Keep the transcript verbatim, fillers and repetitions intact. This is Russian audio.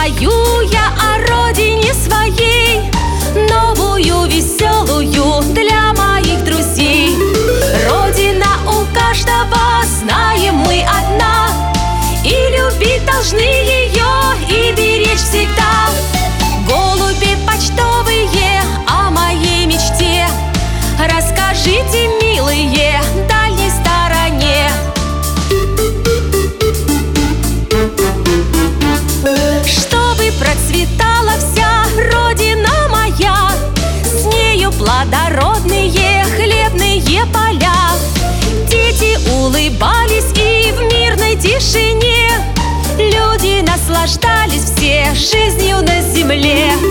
Пою я о родине своей, новую, веселую для моих друзей. Родина у каждого, знаем мы, одна, и любить должны ее, и беречь всегда. Голуби почтовые о моей мечте расскажите, милые, дальней стороне. Чтобы процветала вся родина моя, с нею плодородные хлебные поля. Дети улыбались, и в мирной тишине люди наслаждались все жизнью на земле.